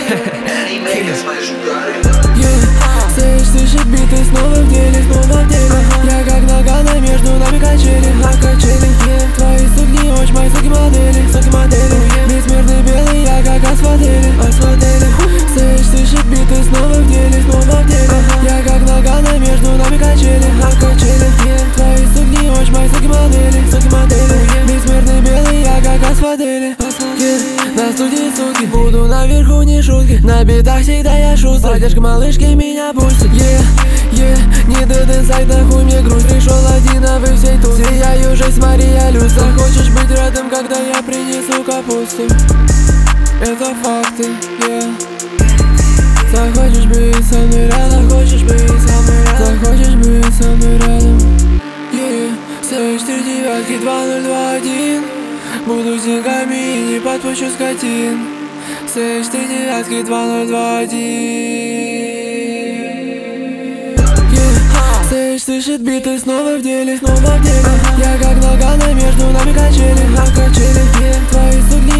Слышит биты снова в деле, снова в деле. Я как нагана, между нами качели, качели. Твои сукни, очень мои суки модели, бессмертный белый, я как асфальтели. Слышит биты снова в деле, снова в деле. Я как нагана, между нами качели, Твои сукни, очень мои суки модели, бессмертный белый, я как асфальтели. На студии сутки, буду наверху, не шутки. На битах всегда я шустрый, поддержка малышки меня пустит. Не dead inside, нахуй мне грусть. Пришел один, а вы всей тут. Сияю жизнь, Мария люстра. Хочешь быть рядом, когда я принесу капусту? Это факты, Захочешь быть со мной рядом, захочешь быть со мной рядом, захочешь быть со мной рядом. Слышь, 3 девятки, 2021. Буду с деньгами и не подпущу скотин. Слышь, 3 девятки, 2021. Слышит биты снова в деле, снова в деле. Я как нагана, между нами качели, Твои сукни,